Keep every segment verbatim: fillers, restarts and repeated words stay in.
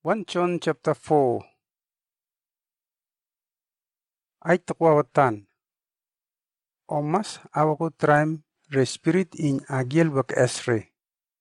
First John chapter four. Ay takwawatan. Omas awako traim re spirit in agiel wak esre.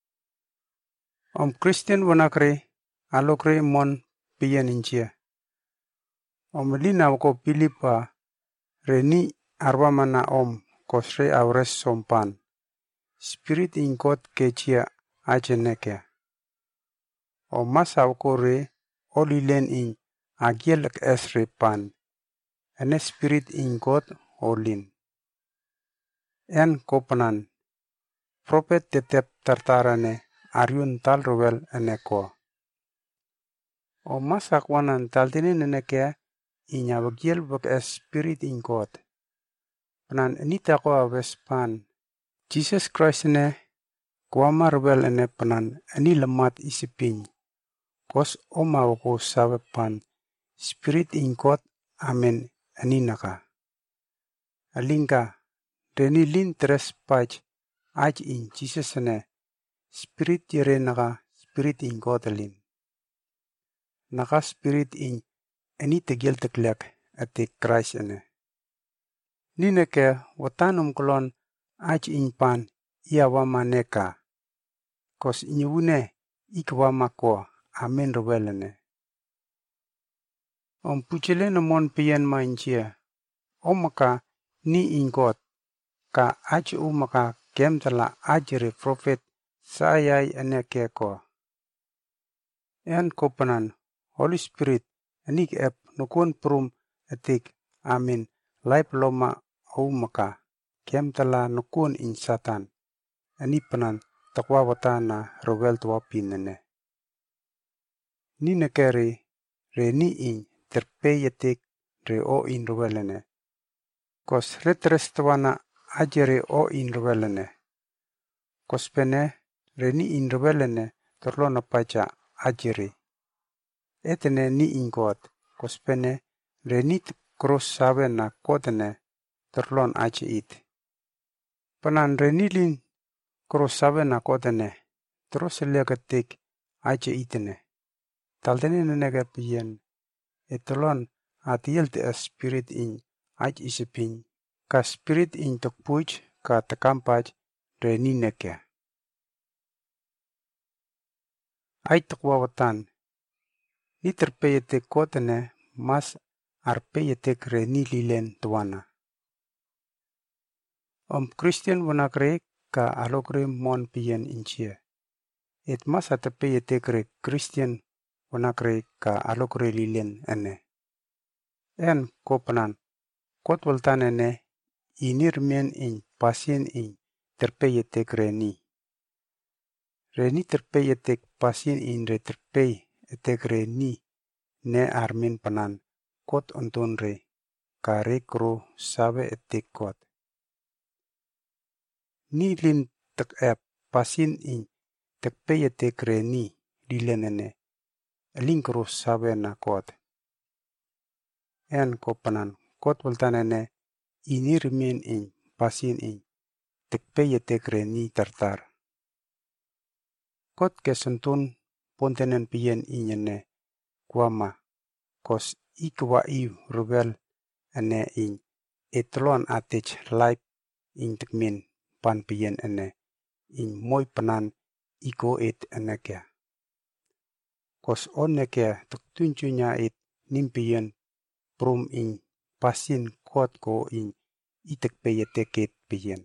Om Christian wanakre alokre mon piyan inchia. Om lina awako pilipa reni arwamana om kosre awres sompan. Spirit in kot kechia ajenekea. Omas awako re olilen in agiel wak esre pan. Ene spirit in God olin. En kopanan. Prophet tetep tartarane Ariun tal rowel eneko. O masak wanan taltinin eneke inya wagiel wak es spirit in God. Panan enita ko awes pan. Jesus Christ ene kuama rowel ene panan eni lemat isipin. Kos oma wako sawe pan. Spirit in God amen aninaka. Alingka, reni lin tres pach aj in Jesus ene, spirit yere naka spirit in God alin. Naka spirit in eni tegel teklek ati Christ ene. Nineke watanum kolon aj in pan ia wama neka. Kos inyewune ikwama ko amen rowelene. Om puchele namon piyan ma inchia. Omaka ni in God. Ka aj umaka kem tala ajere prophet sayay eneke ko. En kopanan Holy Spirit anik ep nukun prum etik amin laip loma umaka kem tala nukun in satan. Ani panan takwa watana rowel tuwa pinene. Nine keri re ni in terpey etik re o in rowelene. Kos retres tawana ajere o in rowelene. Kos pene reni in rowelene torlona pacha ajere. Etene ni in God. Kos pene renit cross sawe na kodene torlon aje it. Panan renilin cross sawe na kodene terus legatik aje itene. Taltene nenega piyen. Etolon atiel te spirit in aj isipin. Ka spirit in tokpuj ka tekampaj reni neke. Ay takwawatan. Ni terpeyete kotene mas arpeyete reni lilen tuana. Om Christian wanakre ka alokre mon piyen inchie. Et mas atepeyete kre Christian wanakre ka alokre lilen ene. En kopanan kot waltan ene inirmen in pasien in terpeyete reni. Reni terpeyete pasien in re terpey etek reni ne armin panan kot ontun re ka re kro sawe etek kot. Ni lin tek ep pasien in terpeyete reni lilen ene. Elin kro sawe na kot. En kopanan kot waltan ene inirmen in pasien in terpeyete reni tartar. Kot kesuntun pontenen piyen inyene kuama kos ikwa iu rubel ene in etlon atich laip in tekmin pan piyen ene in moy panan iko et eneke. Kos oneke tuktunchunya et nimpiyen prum in pasin kot ko in itek peyetek piyen.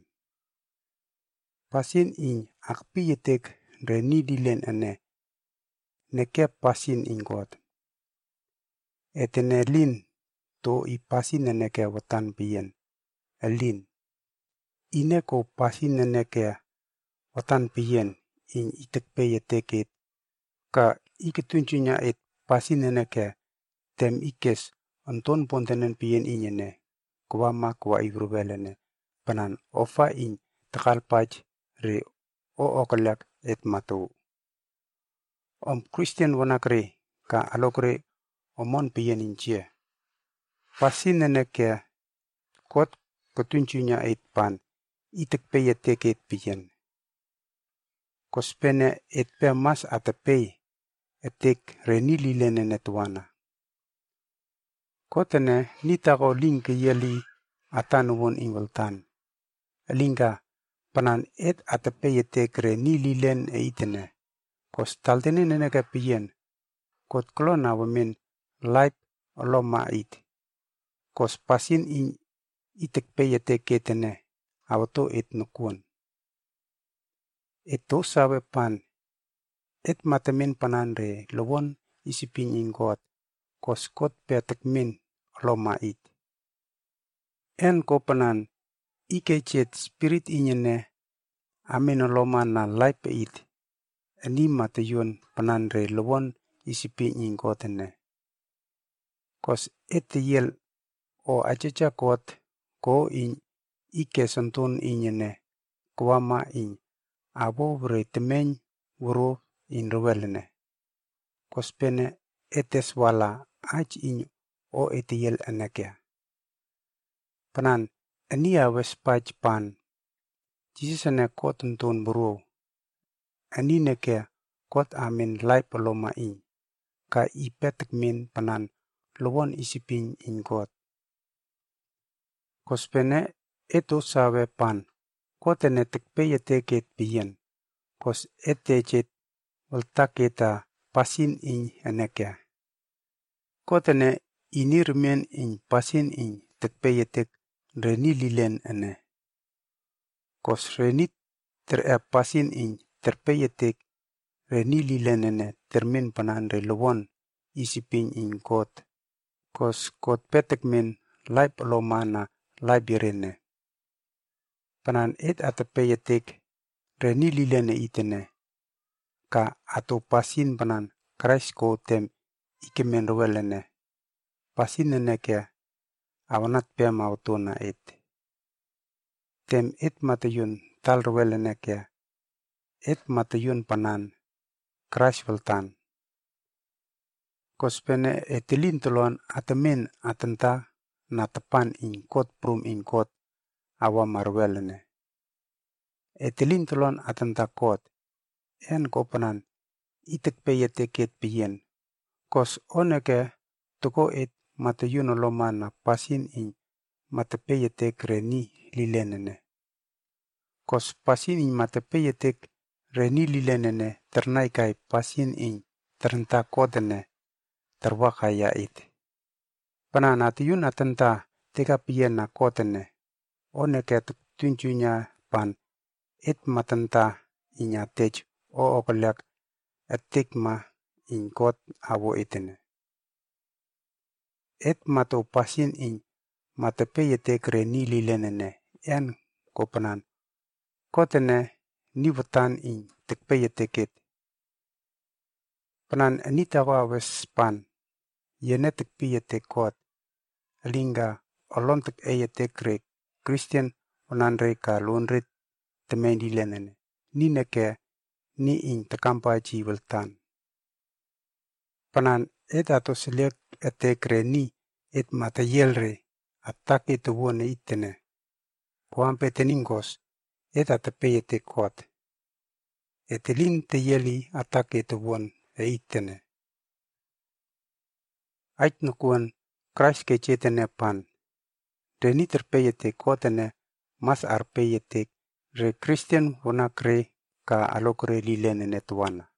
Pasin in akpiyetek reni dilen ene. Neke pasin in God. Etene lin to i pasin eneke watan piyen. Elin. Ineko pasin eneke watan piyen in itekpeyeteket. Ka iketunchunya et pasin eneke tem ikes anton pontenen piyen inyene. Kwama kwa igrubelene. Panan ofa in takalpaj re o okalak et matu. Om Christian wanakre ka alokre omon piyen inchie. Pasin eneke kot ketunchunya et pan itek peyeteket piyen. Kospene et pe mas atepey etek reni lilene tuana. Kotene nita ko ling ke yeli atanuwon ingoltan. Linga panan et atape etek reni lilen e itene. Kos taltene neneka piyen. Kot klona wamin laip oloma it. Kos pasin in itek pe etek ketene. Awato et nukuan. Eto sawe pan. Et matamin panan re lawon isipin ingot. Kos kot petek min oloma it. En ko panan ike chet spirit inyene amin oloma na laip it. Ani matayun panan re lawon isipin ingotene. Kos et yel o ajaja kot ko in ike santun inyene kwama in abo bre temeny wuro in rewelene. Kos pene etes wala ach in o etiyel anakya. Panan ania wespaj pan. Jisane kot untun buru. Ani neke kot amin laip oloma in. Ka ipetek min panan lawon isipin in God. Kos pene eto sawe pan. Kotene tekpe eteket piyen. Kos etechet waltaketa pasin in anakya. Kotene inirmen in pasin in tekpe etek reni lilen ane. Kos renit ter e pasin in terpe etek reni lilen ane termin panan re lawon isipin in God. Kos kot petek min laip oloma na laip irene. Panan et atape etek reni lilen itene. Ka ato pasin panan Christ ko tem ikemen rewelene. Pasin neneke awanat pia mautuna et. Tem et matayun tal rewelene ke. Et matayun panan Christ veltan. Kospene etilin tolon atamin atenta na tapan in kot prum in kot awa marwelene. Etilin tolon atenta kot. En kopanan itek pe eteket piyen. Kos oneke toko et matayun oloma na pasin in matape etek reni lilenene. Kos pasin in matape etek reni lilenene ternai kai pasin in terenta kodene terwakaya it. Panan atiyun atenta teka piyen na kotene. Oneke tunjunya pan et matenta inya tej o okolyak etikma in kot awo itene. Et mato pasin in matape etek reni lilenene en kopanan. Kotene niwatan in tekpe eteket. Panan anita wa wes pan. Yene tekpe etek kot. Linga olontek e etek re Christian onanre ka lunrit temen lilenene. Nineke ni in takampa jiweltan. Panan et ato selek etek re ni et matayelre atake tuwone itene. Kuampe teningos et atape etek kot. Etelin teyeli atake tuwon e itene. Ait nukuan Christ kechetene pan. Reni terpe etek kotene mas arpe etek re Christian wonakre ka alokre lilenene tuwana.